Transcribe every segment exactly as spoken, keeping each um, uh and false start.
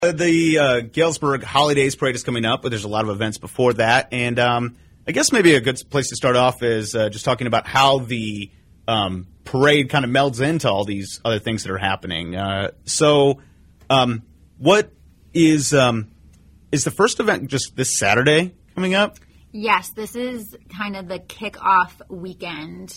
Uh, The uh, Galesburg Holidays Parade is coming up, but there's a lot of events before that. And um, I guess maybe a good place to start off is uh, just talking about how the um, parade kind of melds into all these other things that are happening. Uh, so um, what is um, is the first event just this Saturday coming up? Yes, this is kind of the kickoff weekend.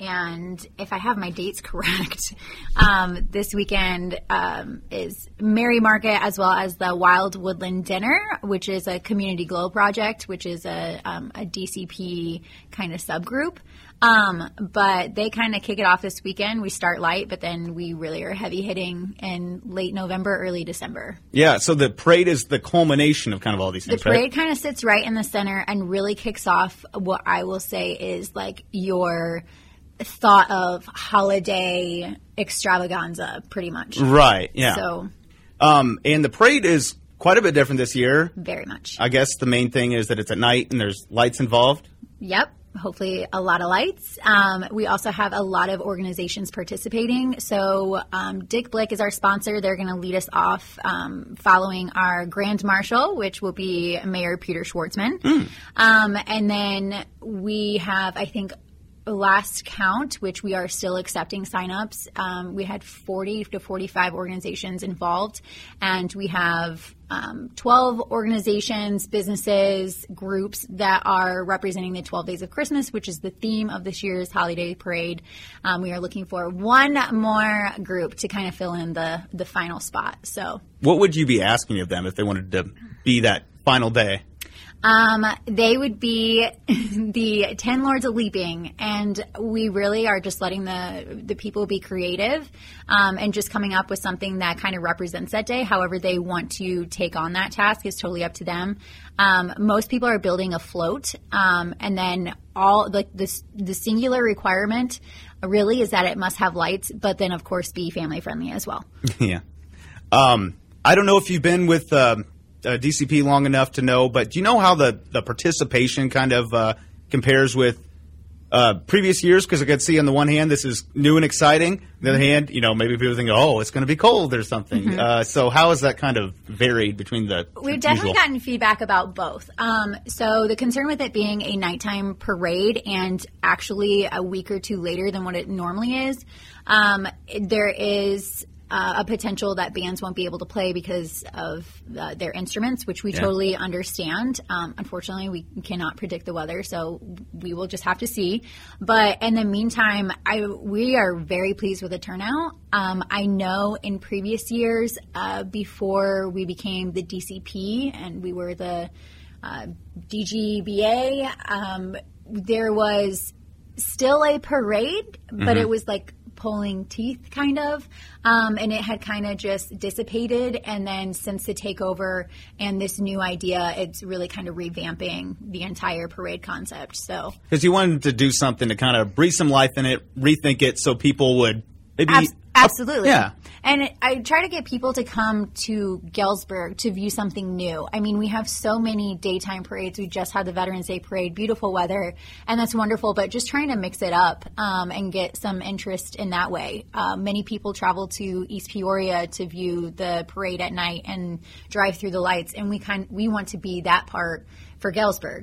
And if I have my dates correct, um, this weekend um, is Merry Market as well as the Wild Woodland Dinner, which is a Community Glow project, which is a, um, a D C P kind of subgroup. Um, but they kind of kick it off this weekend. We start light, but then we really are heavy hitting in late November, early December. Yeah, so the parade is the culmination of kind of all these things, The parade right? kind of sits right in the center and really kicks off what I will say is like your thought of holiday extravaganza, pretty much. Right, yeah. So, Um, and the parade is quite a bit different this year. very much. I guess the main thing is that it's at night and there's lights involved. Yep. Hopefully a lot of lights. Um, we also have a lot of organizations participating. So um, Dick Blick is our sponsor. They're going to lead us off um, following our Grand Marshal, which will be Mayor Peter Schwartzman. Mm. Um, and then we have, I think, last count, which we are still accepting signups, um, we had forty to forty-five organizations involved, and we have um, twelve organizations, businesses, groups that are representing the twelve Days of Christmas, which is the theme of this year's holiday parade. Um, we are looking for one more group to kind of fill in the, the final spot. So, What would you be asking of them if they wanted to be that final day? Um, they would be the Ten Lords of Leaping, and we really are just letting the the people be creative um, and just coming up with something that kind of represents that day. However they want to take on that task is totally up to them. Um, most people are building a float, um, and then all like this the singular requirement really is that it must have lights, but then of course be family friendly as well. Yeah. Um, I don't know if you've been with um, uh, D C P long enough to know, but do you know how the, the participation kind of uh, compares with uh, previous years? Because I could see on the one hand, this is new and exciting. On the other hand, you know, maybe people think, oh, it's going to be cold or something. Mm-hmm. Uh, so how is that kind of varied between the We've definitely usual? gotten feedback about both. Um, so the concern with it being a nighttime parade and actually a week or two later than what it normally is, um, there is uh, a potential that bands won't be able to play because of uh, their instruments, which we Yeah. totally understand. Um, unfortunately, we cannot predict the weather, so we will just have to see. But in the meantime, I, we are very pleased with the turnout. Um, I know in previous years, uh, before we became the D C P and we were the uh, D G B A, um, there was still a parade, but Mm-hmm. it was like pulling teeth kind of, um, and it had kind of just dissipated. And then since the takeover and this new idea, it's really kind of revamping the entire parade concept. So Because you wanted to do something to kind of breathe some life in it, rethink it so people would maybe... Abs- absolutely. Yeah. And it, I try to get people to come to Galesburg to view something new. I mean, we have so many daytime parades. We just had the Veterans Day Parade, beautiful weather, and that's wonderful. But just trying to mix it up um, and get some interest in that way. Uh, many people travel to East Peoria to view the parade at night and drive through the lights, and we kind we want to be that part for Galesburg.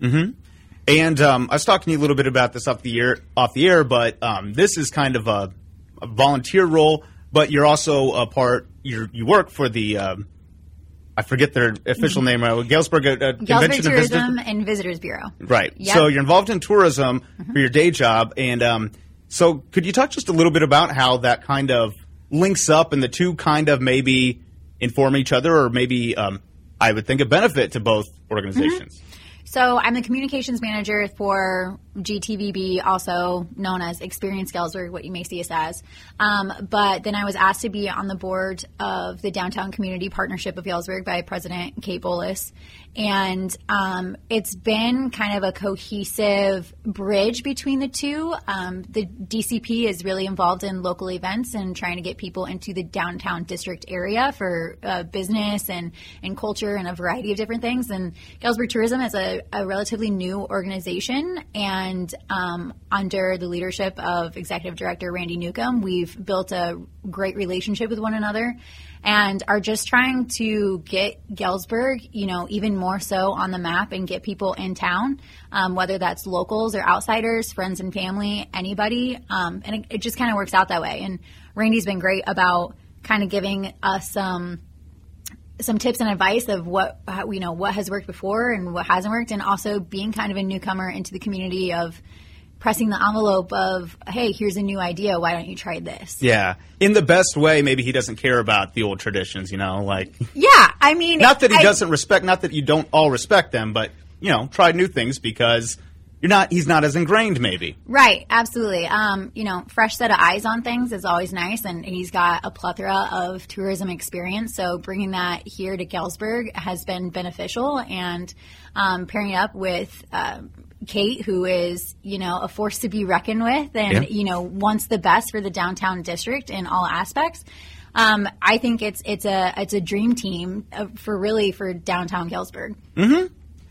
And um, I was talking to you a little bit about this off the air, off the air, but um, this is kind of a, a volunteer role. But you're also a part. You you work for the um, I forget their official name. Uh, Galesburg uh, Galesburg Convention and Visitor- Tourism and Visitors Bureau. Right. Yep. So you're involved in tourism for your day job, and um, so could you talk just a little bit about how that kind of links up, and the two kind of maybe inform each other, or maybe um, I would think a benefit to both organizations. So I'm the communications manager for G T V B, also known as Experience Galesburg, what you may see us as. Um, but then I was asked to be on the board of the Downtown Community Partnership of Galesburg by President Kate Bolus. And um, it's been kind of a cohesive bridge between the two. Um, the D C P is really involved in local events and trying to get people into the downtown district area for uh, business and, and culture and a variety of different things. And Galesburg Tourism is a, a relatively new organization, and um, under the leadership of Executive Director Randy Newcomb, we've built a great relationship with one another. and are just trying to get Galesburg, you know, even more so on the map and get people in town, um, whether that's locals or outsiders, friends and family, anybody. Um, and it, it just kind of works out that way. And Randy's been great about kind of giving us some some tips and advice of what, how, you know, what has worked before and what hasn't worked, and also being kind of a newcomer into the community of pressing the envelope of, hey, here's a new idea. Why don't you try this? Yeah. In the best way, maybe he doesn't care about the old traditions, you know, like. Yeah. I mean. Not that he I, doesn't respect, not that you don't all respect them, but, you know, try new things because you're not, he's not as ingrained maybe. Right. Absolutely. Um, you know, fresh set of eyes on things is always nice. And he's got a plethora of tourism experience. So bringing that here to Galesburg has been beneficial, and um, pairing it up with, uh, Kate, who is, you know, a force to be reckoned with, and, yeah. you know, wants the best for the downtown district in all aspects. Um, I think it's it's a it's a dream team for really for downtown Galesburg. Mm-hmm.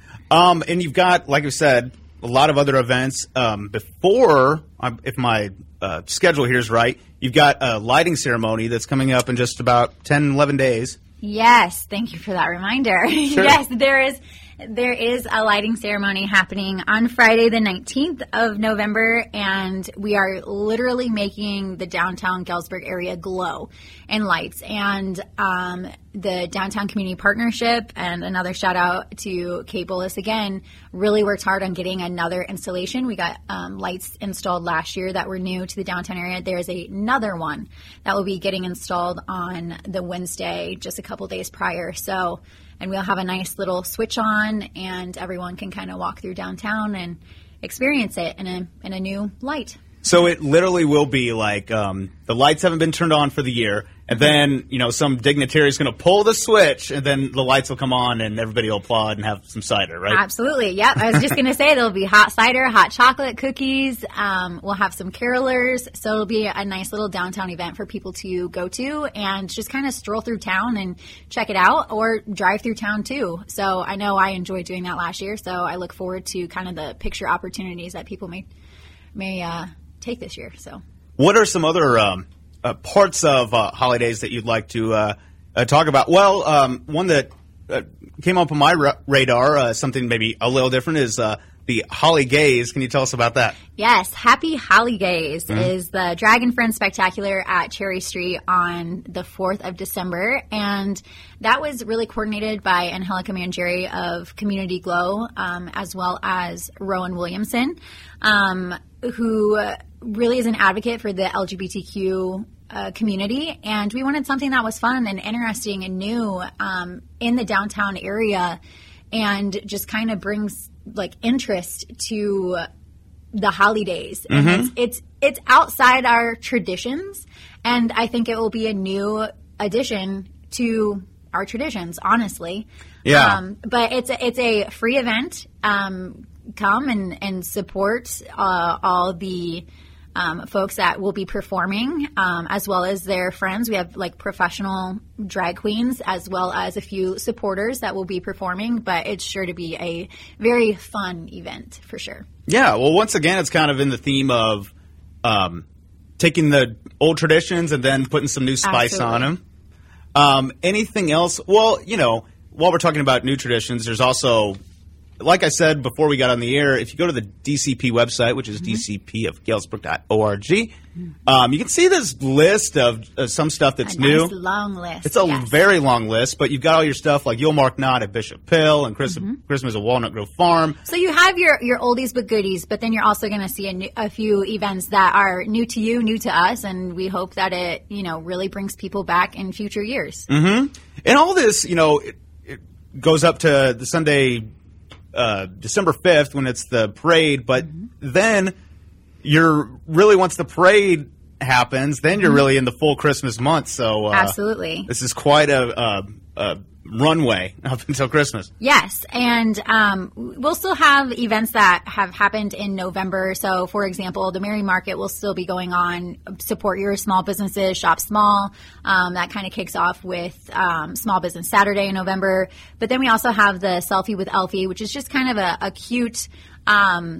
Um, and you've got, like I said, a lot of other events. Um, before, if my uh, schedule here is right, you've got a lighting ceremony that's coming up in just about ten, eleven days. Yes, thank you for that reminder. Sure. Yes, there is. There is a lighting ceremony happening on Friday the nineteenth of November, and we are literally making the downtown Galesburg area glow in lights. And um, the Downtown Community Partnership, and another shout out to Kate Bullis again, really worked hard on getting another installation. We got um, lights installed last year that were new to the downtown area. There's a, another one that will be getting installed on the Wednesday, just a couple days prior. So, and we'll have a nice little switch on, and everyone can kind of walk through downtown and experience it in a in a new light. So it literally will be like um, the lights haven't been turned on for the year, and then, you know, some dignitary is going to pull the switch, and then the lights will come on, and everybody will applaud and have some cider, right? Absolutely. Yep. I was just going to say there'll be hot cider, hot chocolate, cookies. Um, we'll have some carolers, so it'll be a nice little downtown event for people to go to and just kind of stroll through town and check it out, or drive through town too. So I know I enjoyed doing that last year, so I look forward to kind of the picture opportunities that people may may uh, take this year. So, what are some other um, uh, parts of uh, holidays that you'd like to uh, uh, talk about? Well, um, one that uh, came up on my ra- radar, uh, something maybe a little different, is uh, the Holly Gaze. Can you tell us about that? Yes, Happy Holly Gaze mm-hmm. is the Dragon Friend Spectacular at Cherry Street on the fourth of December, and that was really coordinated by Angelica Mangieri of Community Glow, um, as well as Rowan Williamson, um, who really is an advocate for the L G B T Q uh, community, and we wanted something that was fun and interesting and new um, in the downtown area, and just kind of brings like interest to the holidays. And mm-hmm. it's, it's it's outside our traditions, and I think it will be a new addition to our traditions, honestly. Yeah. Um, but it's a, it's a free event. Um, come and, and support uh, all the um, folks that will be performing, um, as well as their friends. We have like professional drag queens, as well as a few supporters that will be performing, but it's sure to be a very fun event for sure. Yeah, well, once again, it's kind of in the theme of um, taking the old traditions and then putting some new spice Absolutely. on them. Um, anything else? Well, you know, while we're talking about new traditions, there's also, like I said before we got on the air, if you go to the D C P website, which is mm-hmm. d c p of galesburg dot org, um, you can see this list of uh, some stuff that's a new. Nice long list. It's a yes. very long list, but you've got all your stuff like You'll Mark Knott at Bishop Hill and Chris- mm-hmm. Christmas at Walnut Grove Farm. So you have your, your oldies but goodies, but then you're also going to see a, new, a few events that are new to you, new to us, and we hope that it, you know, really brings people back in future years. Mm-hmm. And all this, you know, it, it goes up to the Sunday, uh, December fifth when it's the parade, but mm-hmm. then you're really, once the parade happens, then you're mm-hmm. really in the full Christmas month. So uh, absolutely, this is quite a, a, a runway up until Christmas. Yes, and um, we'll still have events that have happened in November. So, for example, the Merry Market will still be going on. Support your small businesses, shop small. Um, that kind of kicks off with um, Small Business Saturday in November. But then we also have the Selfie with Elfie, which is just kind of a, a cute um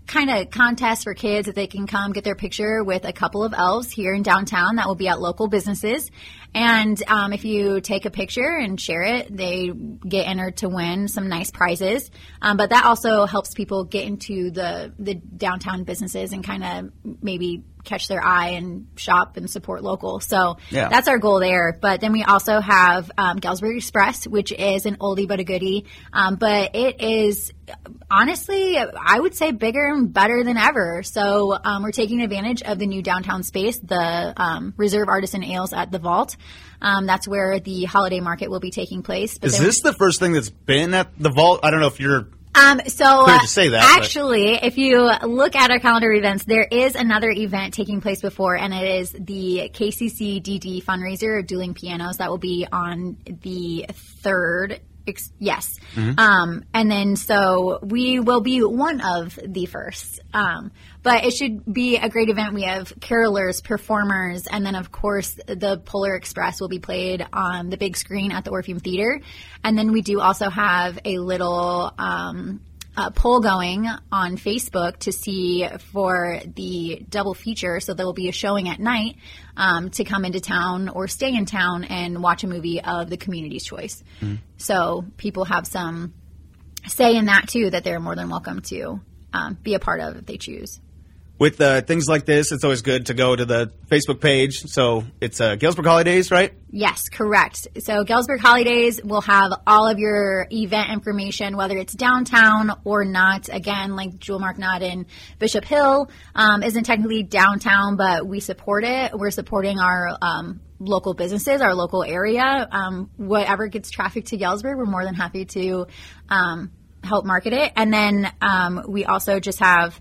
kind of contest for kids that they can come get their picture with a couple of elves here in downtown that will be at local businesses. And um, if you take a picture and share it, they get entered to win some nice prizes. Um, but that also helps people get into the, the downtown businesses and kind of maybe catch their eye and shop and support local. So yeah. that's our goal there. But then we also have um, Galesburg Express, which is an oldie but a goodie. Um, but it is honestly, I would say bigger and better than ever. So um, we're taking advantage of the new downtown space, the um, Reserve Artisan Ales at the Vault. Um, that's where the holiday market will be taking place. But is this the first thing that's been at the Vault? I don't know if you're Um, so clear to say that, actually, but. If you look at our calendar events, there is another event taking place before, and it is the K C C D D fundraiser, Dueling Pianos, that will be on the third. Ex- yes. Mm-hmm. Um, and then so we will be one of the first. Um, but it should be a great event. We have carolers, performers, and then, of course, the Polar Express will be played on the big screen at the Orpheum Theater. And then we do also have a little um, uh, poll going on Facebook to see for the double feature. So there will be a showing at night um, to come into town or stay in town and watch a movie of the community's choice. Mm-hmm. So people have some say in that, too, that they're more than welcome to um, be a part of if they choose. With uh, things like this, it's always good to go to the Facebook page. So it's uh, Galesburg Holidays, right? Yes, correct. So Galesburg Holidays will have all of your event information, whether it's downtown or not. Again, like Jewel Marknott in Bishop Hill um, isn't technically downtown, but we support it. We're supporting our um, local businesses, our local area. Um, whatever gets traffic to Galesburg, we're more than happy to um, help market it. And then um, we also just have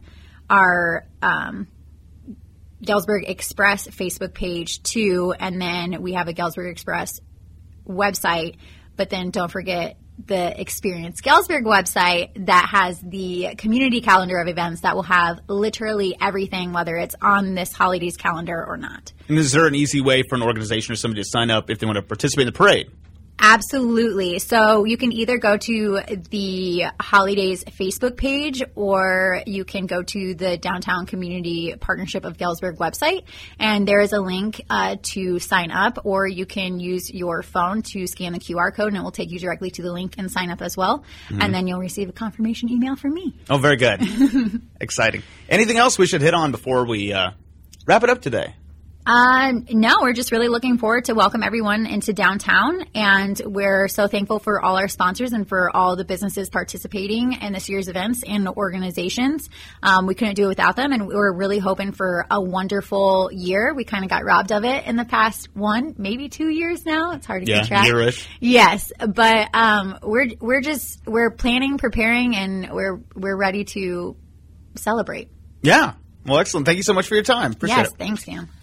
our um, Galesburg Express Facebook page too, and then we have a Galesburg Express website, but then don't forget the Experience Galesburg website that has the community calendar of events that will have literally everything, whether it's on this holidays calendar or not. And is there an easy way for an organization or somebody to sign up if they want to participate in the parade? Absolutely. So you can either go to the Holidays Facebook page or you can go to the Downtown Community Partnership of Galesburg website, and there is a link uh, to sign up, or you can use your phone to scan the Q R code and it will take you directly to the link and sign up as well. Mm-hmm. And then you'll receive a confirmation email from me. Oh, very good. Exciting. Anything else we should hit on before we uh, wrap it up today? Uh, no, we're just really looking forward to welcome everyone into downtown, and we're so thankful for all our sponsors and for all the businesses participating in this year's events and the organizations. Um, we couldn't do it without them, and we're really hoping for a wonderful year. We kind of got robbed of it in the past one, maybe two years now. It's hard to yeah, keep track. Year-ish. Yes, but um, we're we're just we're planning, preparing, and we're we're ready to celebrate. Yeah. Well, excellent. Thank you so much for your time. Appreciate yes, it. Thanks, Sam.